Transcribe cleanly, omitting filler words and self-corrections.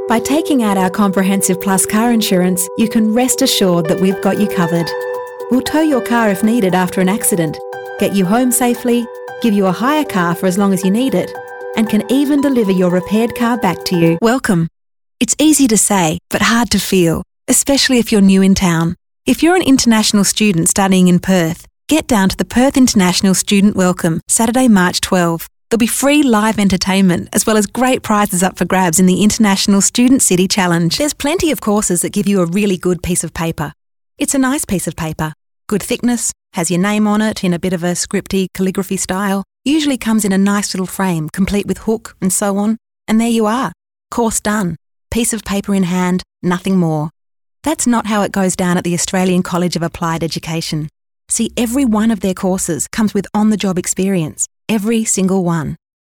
By taking out our Comprehensive Plus car insurance, you can rest assured that we've got you covered. We'll tow your car if needed after an accident, get you home safely, give you a hire car for as long as you need it, and can even deliver your repaired car back to you. Welcome. It's easy to say, but hard to feel, especially if you're new in town. If you're an international student studying in Perth, get down to the Perth International Student Welcome, Saturday, March 12. There'll be free live entertainment, as well as great prizes up for grabs in the International Student City Challenge. There's plenty of courses that give you a really good piece of paper. It's a nice piece of paper. Good thickness, has your name on it in a bit of a scripty calligraphy style, usually comes in a nice little frame, complete with hook and so on. And there you are. Course done. Piece of paper in hand, nothing more. That's not how it goes down at the Australian College of Applied Education. See, every one of their courses comes with on-the-job experience. Every single one.